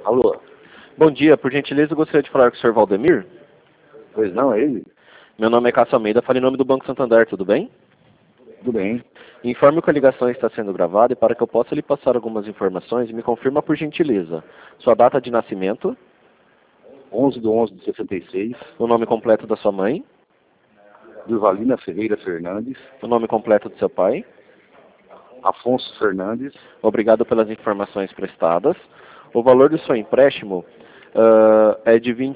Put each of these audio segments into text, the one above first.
Alô? Bom dia, por gentileza eu gostaria de falar com o senhor Valdemir. Pois não, é ele? Meu nome é Cássio Almeida, falo em nome do Banco Santander, tudo bem? Tudo bem. Informe que a ligação está sendo gravada e para que eu possa lhe passar algumas informações, me confirma por gentileza sua data de nascimento, 11/11/66, o nome completo da sua mãe, Durvalina Ferreira Fernandes, o nome completo do seu pai. Afonso Fernandes, Obrigado pelas informações prestadas. O valor do seu empréstimo é de R$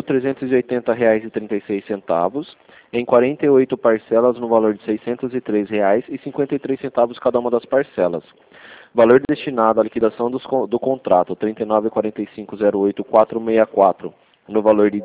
21.380,36, em 48 parcelas no valor de R$ 603,53 cada uma das parcelas. Valor destinado à liquidação do contrato, R$ 39.4508.464, no valor de R$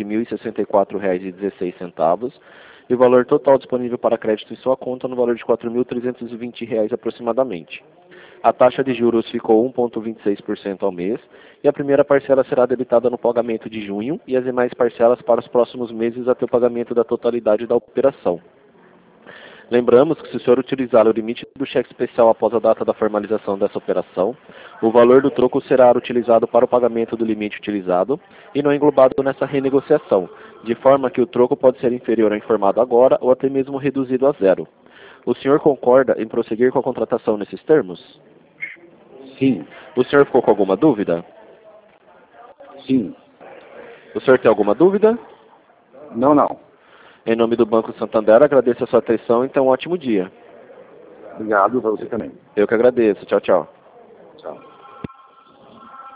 17.064,16. E o valor total disponível para crédito em sua conta no valor de R$ 4.320 aproximadamente. A taxa de juros ficou 1,26% ao mês e a primeira parcela será debitada no pagamento de junho e as demais parcelas para os próximos meses até o pagamento da totalidade da operação. Lembramos que se o senhor utilizar o limite do cheque especial após a data da formalização dessa operação, o valor do troco será utilizado para o pagamento do limite utilizado e não englobado nessa renegociação, de forma que o troco pode ser inferior ao informado agora ou até mesmo reduzido a zero. O senhor concorda em prosseguir com a contratação nesses termos? sim, O senhor ficou com alguma dúvida? sim, O senhor tem alguma dúvida? não. Em nome do Banco Santander, agradeço a sua atenção e tenha um ótimo dia. Obrigado para você também. Eu que agradeço. Tchau, tchau. Tchau.